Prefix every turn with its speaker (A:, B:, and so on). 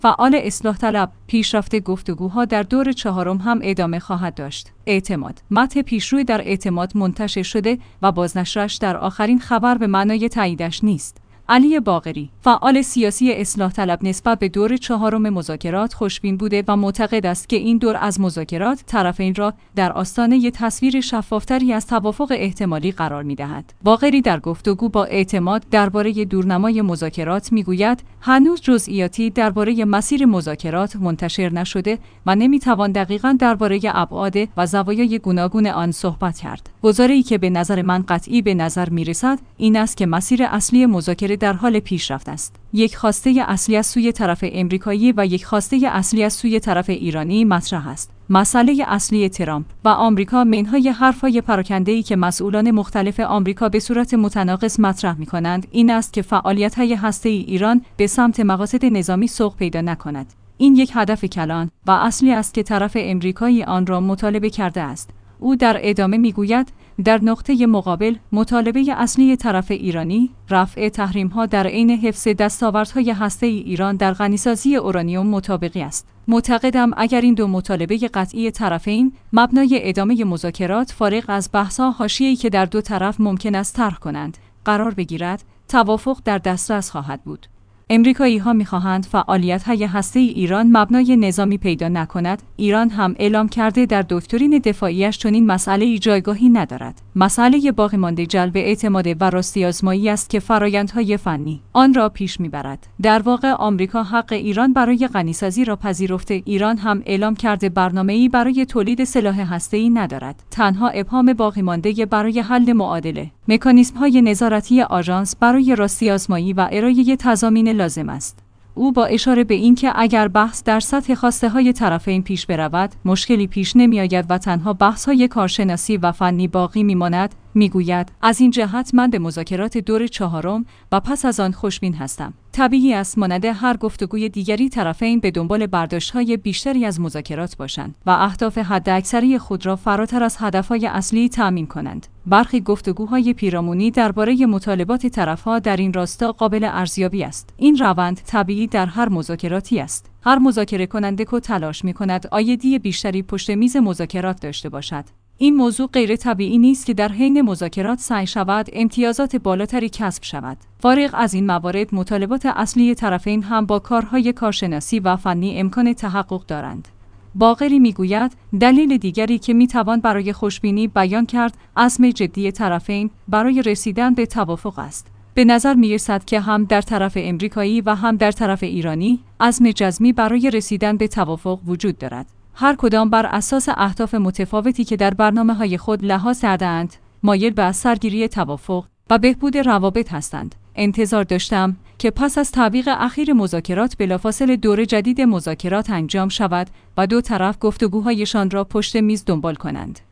A: فعال اصلاح طلب: پیشرفت گفتگوها در دور چهارم هم ادامه خواهد داشت. اعتماد: متن پیشروی در اعتماد منتشر شده و بازنشرش در آخرین خبر به معنای تاییدش نیست. علی باقری: فعال سیاسی اصلاح طلب نسبت به دور چهارم مذاکرات خوشبین بوده و معتقد است که این دور از مذاکرات طرفین را در آستانه تصویر شفافتری از توافق احتمالی قرار می‌دهد. باقری در گفتگو با اعتماد درباره دورنمای مذاکرات می‌گوید هنوز جزئیاتی درباره مسیر مذاکرات منتشر نشده و نمی‌توان دقیقاً درباره ابعاد و زوایای گوناگون آن صحبت کرد. گزاره‌ای که به نظر من قطعی به نظر می‌رسد این است که مسیر اصلی مذاکره در حال پیشرفت است. یک خواسته اصلی از سوی طرف امریکایی و یک خواسته اصلی از سوی طرف ایرانی مطرح است. مسئله اصلی ترامپ و آمریکا منهای حرف‌های پراکنده‌ای که مسئولان مختلف آمریکا به صورت متناقض مطرح می‌کنند این است که فعالیت‌های هسته‌ای ایران به سمت مقاصد نظامی سوق پیدا نکند. این یک هدف کلان و اصلی است که طرف امریکایی آن را مطالبه کرده است. او در ادامه می‌گوید در نقطه مقابل مطالبه اصلی طرف ایرانی رفع تحریم‌ها در عین حفظ دستاوردهای هسته‌ای ایران در غنیسازی اورانیوم مطابقی است. معتقدم اگر این دو مطالبه قطعی طرفین مبنای ادامه مذاکرات فارغ از بحث‌ها حاشیه‌ای که در دو طرف ممکن است طرح کنند قرار بگیرد، توافق در دسترس خواهد بود. امریکایی‌ها می‌خواهند فعالیت‌های هسته‌ای ایران مبنای نظامی پیدا نکند. ایران هم اعلام کرده در دکترین دفاعیش چنین مسئله‌ای جایگاهی ندارد. مسئله باقی مانده جلب اعتماد و راستی آزمایی است که فرآیندهای فنی آن را پیش می‌برد. در واقع آمریکا حق ایران برای غنیسازی را پذیرفته. ایران هم اعلام کرده برنامه‌ای برای تولید سلاح هسته‌ای ندارد. تنها ابهام باقی مانده برای حل معادله مکانیزم‌های نظارتی آژانس برای راستی آزمایی و ارائه تضامین لازم است. او با اشاره به اینکه اگر بحث در سطح خواسته‌های طرفین پیش برود، مشکلی پیش نمی‌آید و تنها بحث‌های کارشناسی و فنی باقی می‌ماند، می‌گوید از این جهت من به مذاکرات دور چهارم و پس از آن خوشبین هستم. طبیعی است مانند هر گفتگوی دیگری طرفین به دنبال برداشت‌های بیشتری از مذاکرات باشند و اهداف حداکثری خود را فراتر از هدف‌های اصلی تأمین کنند. برخی گفتگوهای پیرامونی درباره مطالبات طرف‌ها در این راستا قابل ارزیابی است. این روند طبیعی در هر مذاکراتی است. هر مذاکره کننده که تلاش می‌کند آیدی بیشتری پشت میز مذاکرات داشته باشد. این موضوع غیر طبیعی نیست که در حین مذاکرات سعی شود امتیازات بالاتری کسب شود. فارغ از این موارد مطالبات اصلی طرفین هم با کارهای کارشناسی و فنی امکان تحقق دارند. باقری میگوید دلیل دیگری که میتوان برای خوشبینی بیان کرد عزم جدی طرفین برای رسیدن به توافق است. به نظر میرسد که هم در طرف امریکایی و هم در طرف ایرانی عزم جزمی برای رسیدن به توافق وجود دارد. هر کدام بر اساس اهداف متفاوتی که در برنامه‌های خود لحاظ کرده‌اند، مایل به سرگیری توافق و بهبود روابط هستند. انتظار داشتم که پس از تعویق اخیر مذاکرات بلافاصله دور جدید مذاکرات انجام شود و دو طرف گفتگوهایشان را پشت میز دنبال کنند.